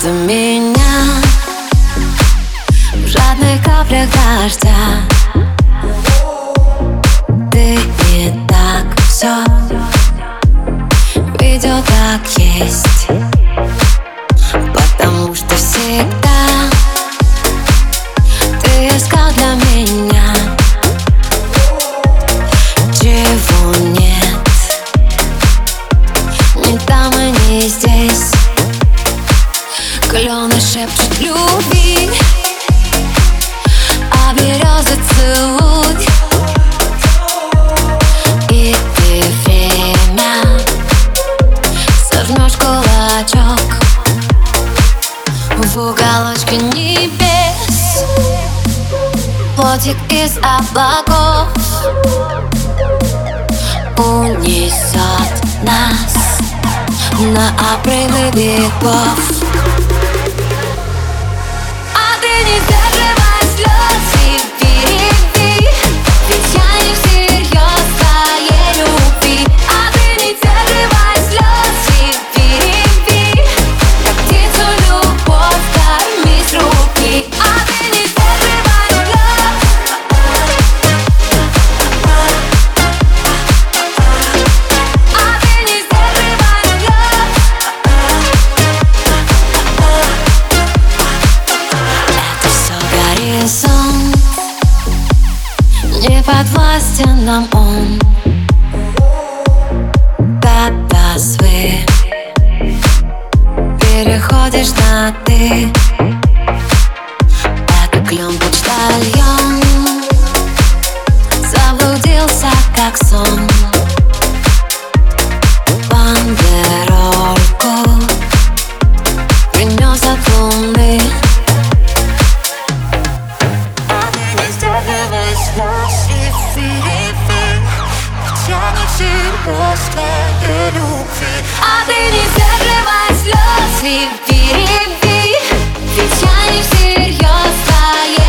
Ты меня в жадных каплях дождя. Ты не так все видел, как есть, потому что всегда ты искал для меня, чего нет ни там и не здесь. Клены шепчут любви, а березы целуй. И ты время сожмешь кулачок в уголочке небес. Плотик из облаков унесет нас на обрывы веков. Не подвластен нам он, когда свы переходишь на ты. Это клен почтальон заблудился, как сон. Бандерольку принес от луны. А ты не сдерживай слез и переби, ведь я не всерьез твоей.